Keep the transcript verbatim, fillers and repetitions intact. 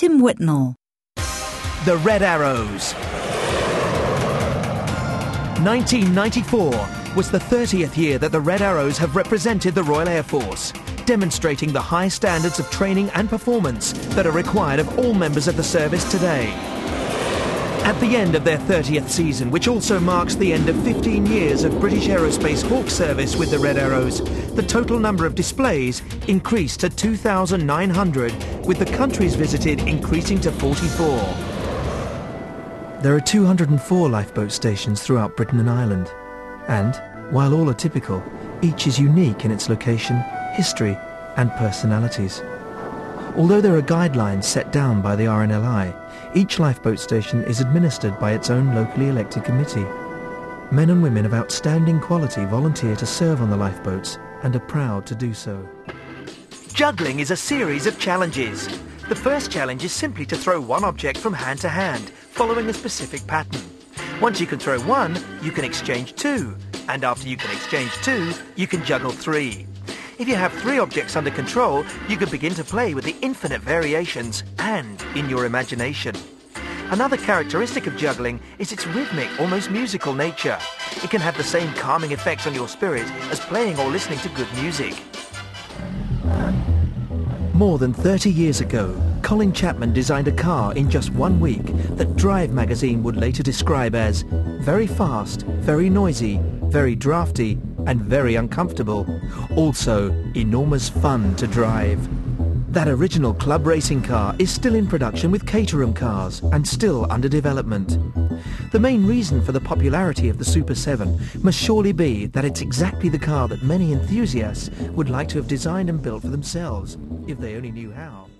Tim Whitnell. The Red Arrows. nineteen ninety-four was the thirtieth year that the Red Arrows have represented the Royal Air Force, demonstrating the high standards of training and performance that are required of all members of the service today. At the end of their thirtieth season, which also marks the end of fifteen years of British Aerospace Hawk service with the Red Arrows, the total number of displays increased to two thousand nine hundred, with the countries visited increasing to forty-four. There are two hundred and four lifeboat stations throughout Britain and Ireland, and, while all are typical, each is unique in its location, history and personalities. Although there are guidelines set down by the R N L I, each lifeboat station is administered by its own locally elected committee. Men and women of outstanding quality volunteer to serve on the lifeboats and are proud to do so. Juggling is a series of challenges. The first challenge is simply to throw one object from hand to hand, following a specific pattern. Once you can throw one, you can exchange two, and after you can exchange two, you can juggle three. If you have three objects under control, you can begin to play with the infinite variations and in your imagination. Another characteristic of juggling is its rhythmic, almost musical nature. It can have the same calming effects on your spirit as playing or listening to good music. More than thirty years ago, Colin Chapman designed a car in just one week that Drive magazine would later describe as very fast, very noisy, very drafty and very uncomfortable. Also, enormous fun to drive. That original club racing car is still in production with Caterham cars and still under development. The main reason for the popularity of the Super seven must surely be that it's exactly the car that many enthusiasts would like to have designed and built for themselves, if they only knew how.